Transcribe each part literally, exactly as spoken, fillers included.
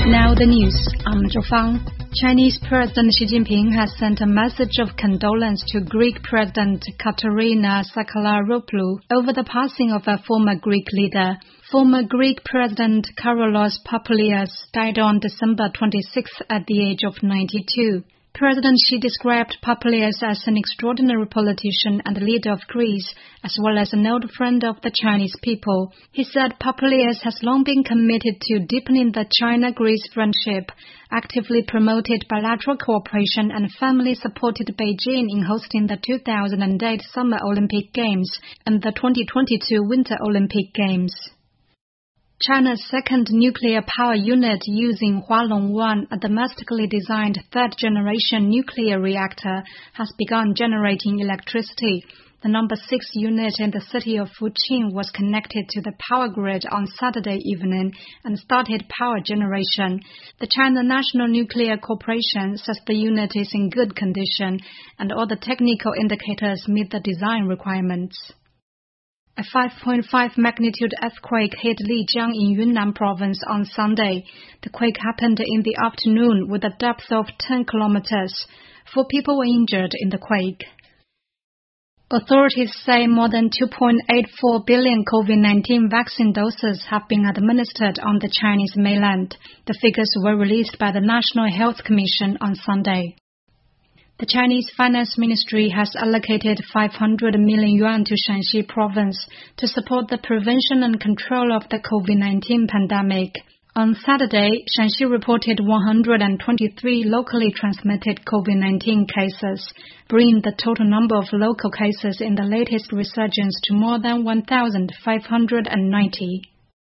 Now the news. I'm Zhou Fang. Chinese President Xi Jinping has sent a message of condolence to Greek President Katerina Sakellaropoulou over the passing of a former Greek leader. Former Greek President Karolos Papoulias died on December twenty-sixth at the age of ninety-two. President Xi described Papoulias as an extraordinary politician and leader of Greece, as well as an old friend of the Chinese people. He said Papoulias has long been committed to deepening the China-Greece friendship, actively promoted bilateral cooperation, and firmly supported Beijing in hosting the two thousand eight Summer Olympic Games and the twenty twenty-two Winter Olympic Games. China's second nuclear power unit using Hualong one, a domestically designed third-generation nuclear reactor, has begun generating electricity. The number six unit in the city of Fuqing was connected to the power grid on Saturday evening and started power generation. The China National Nuclear Corporation says the unit is in good condition and all the technical indicators meet the design requirements. A five point five magnitude earthquake hit Lijiang in Yunnan province on Sunday. The quake happened in the afternoon with a depth of ten kilometers. Four people were injured in the quake. Authorities say more than two point eight four billion COVID nineteen vaccine doses have been administered on the Chinese mainland. The figures were released by the National Health Commission on Sunday. The Chinese Finance Ministry has allocated five hundred million yuan to Shanxi province to support the prevention and control of the COVID nineteen pandemic. On Saturday, Shanxi reported one hundred twenty-three locally transmitted COVID nineteen cases, bringing the total number of local cases in the latest resurgence to more than one thousand five hundred ninety.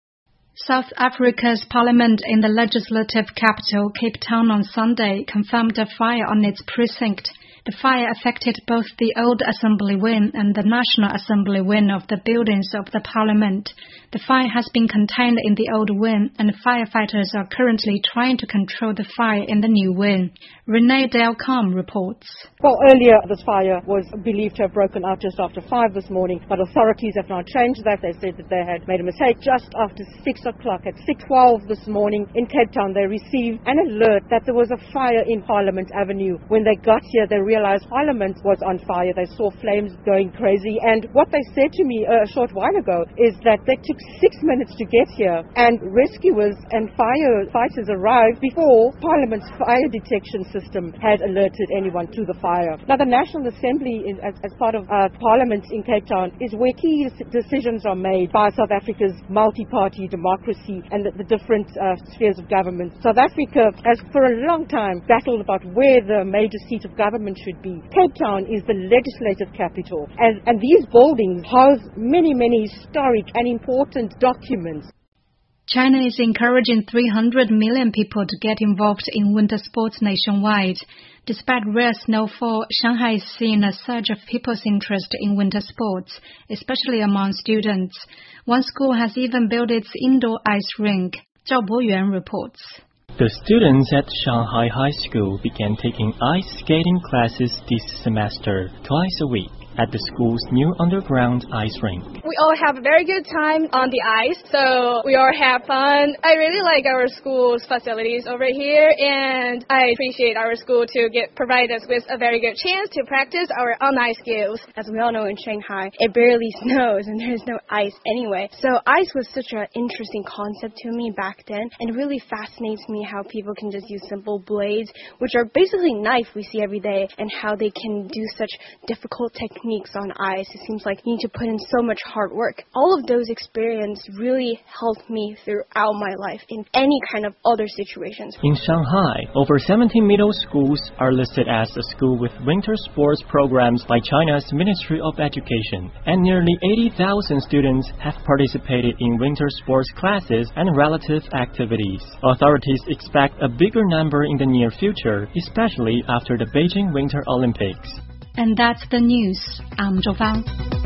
South Africa's parliament in the legislative capital, Cape Town, on Sunday confirmed a fire on its precinct. The fire affected both the old Assembly Wing and the National Assembly Wing of the buildings of the parliament. The fire has been contained in the old wing, and firefighters are currently trying to control the fire in the new wing. Renee Delcom reports. Well, earlier this fire was believed to have broken out just after five this morning, but authorities have now changed that. They said that they had made a mistake just after six o'clock. At six twelve this morning in Cape Town, they received an alert that there was a fire in Parliament Avenue. When they got here, they realized Parliament was on fire. They saw flames going crazy, and what they said to me a short while ago is that they took six minutes to get here, and rescuers and firefighters arrived before Parliament's fire detection system had alerted anyone to the fire. Now, the National Assembly, is, as, as part of uh, Parliament in Cape Town, is where key decisions are made by South Africa's multi-party democracy and the, the different uh, spheres of government. South Africa has for a long time battled about where the major seat of government should be. Cape Town is the legislative capital, and, and these buildings house many, many historic and important documents. China is encouraging three hundred million people to get involved in winter sports nationwide. Despite rare snowfall, Shanghai is seeing a surge of people's interest in winter sports, especially among students. One school has even built its indoor ice rink. Zhao Boyuan reports. The students at Shanghai High School began taking ice skating classes this semester, twice a week, at the school's new underground ice rink. We all have a very good time on the ice, so we all have fun. I really like our school's facilities over here, and I appreciate our school to get provide us with a very good chance to practice our on-ice skills. As we all know, in Shanghai, it barely snows and there's no ice anyway. So ice was such an interesting concept to me back then, and it really fascinates me how people can just use simple blades, which are basically knife we see every day, and how they can do such difficult techniques on ice. It seems like you need to put in so much hard work. All of those experiences really helped me throughout my life in any kind of other situations. In Shanghai, over seventy middle schools are listed as a school with winter sports programs by China's Ministry of Education, and nearly eighty thousand students have participated in winter sports classes and relative activities. Authorities expect a bigger number in the near future, especially after the Beijing Winter Olympics. And that's the news. I'm Zhou Fang.